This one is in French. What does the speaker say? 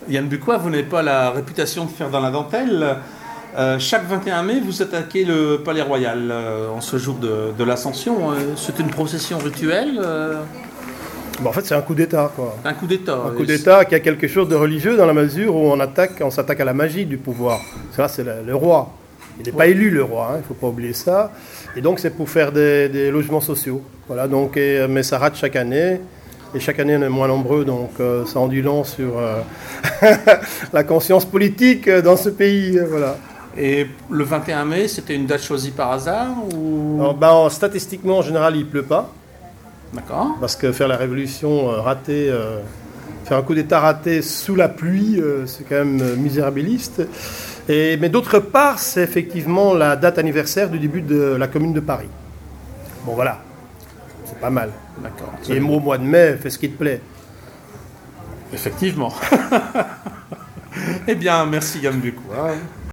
Yann Bucois, vous n'avez pas la réputation de faire dans la dentelle. Chaque 21 mai, vous attaquez le Palais Royal en ce jour de l'Ascension. C'est une procession rituelle. En fait, c'est un coup d'État, quoi. Un coup d'État. Un coup d'État qui a quelque chose de religieux dans la mesure où on s'attaque à la magie du pouvoir. Ça, c'est le roi. Il n'est pas élu, le roi, il ne faut pas oublier ça. Et donc, c'est pour faire des logements sociaux. Voilà, donc, mais ça rate chaque année. Et chaque année, on est moins nombreux, donc ça en dit long sur la conscience politique dans ce pays. Voilà. Et le 21 mai, c'était une date choisie par hasard ou... Alors, statistiquement, en général, il ne pleut pas. D'accord. Parce que faire la révolution ratée, faire un coup d'État raté sous la pluie, c'est quand même misérabiliste. Mais d'autre part, c'est effectivement la date anniversaire du début de la Commune de Paris. Bon, voilà. C'est pas mal. D'accord. Et au mois de mai, fais ce qui te plaît. Effectivement. Eh bien, merci Yann Bucois.